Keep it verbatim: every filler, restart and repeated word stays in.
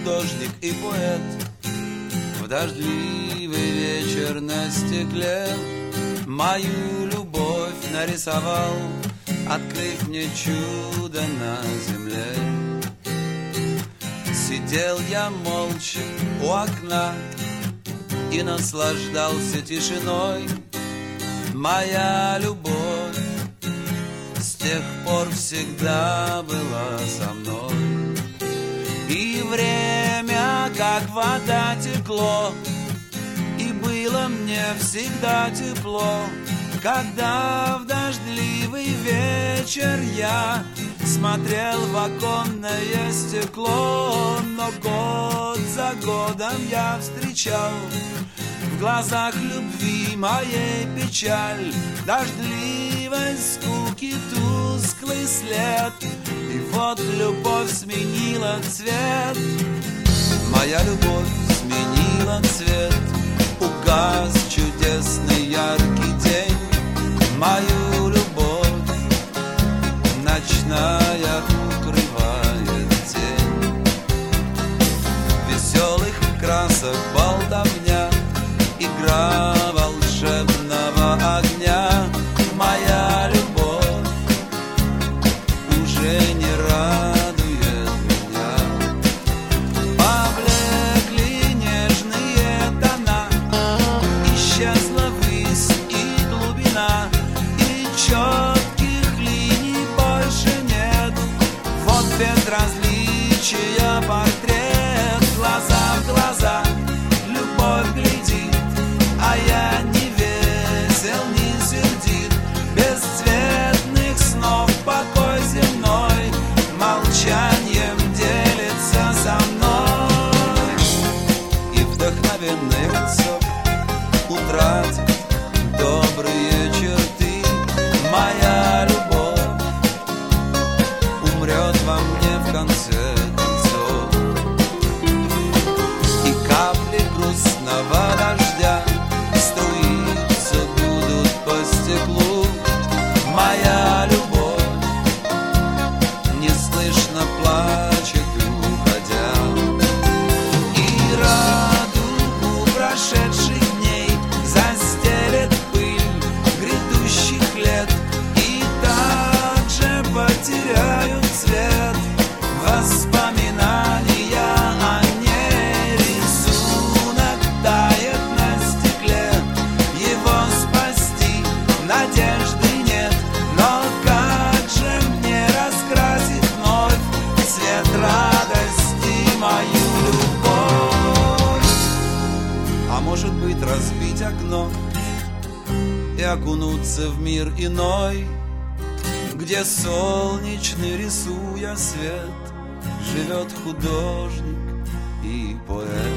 художник и поэт. В дождливый вечер на стекле мою любовь нарисовал, открыв мне чудо на земле. Сидел я молча у окна и наслаждался тишиной. Моя любовь с тех пор всегда была со мной. И время, как вода, текло, и было мне всегда тепло, когда в дождливый вечер я смотрел в оконное стекло. Но год за годом я встречал в глазах любви моей печаль, дождливой скуки тусклый след. И вот любовь сменила цвет, моя любовь сменила цвет. Угас чудесный яркий день, мою любовь ночная укрывает тень. Веселых красок болтовня, игра волшебного огня. Моя любовь уже не радует меня. Поблекли нежные тона, исчезла высь и глубина, и четких линий больше нет. Вот безразличия портрет, глаза в глаза любовь глядит, а я не весел, не сердит. Бесцветных снов покой земной молчанием делится со мной. И вдохновенный лицо утратит добрые черты. Моя любовь умрет во мне в конце концов. И капли грустного дождя струиться будут по стеклу. Моя любовь неслышно плачет, уходя. И радугу прошедших дней застелет пыль грядущих лет, и также потеряют цвет воспоминания о ней. Рисунок тает на стекле, его спасти надежды нет. Но как же мне раскрасить вновь цвет радости мою любовь? А может быть, разбить окно и окунуться в мир иной, где солнечный, рисуя свет, живет художник и поэт.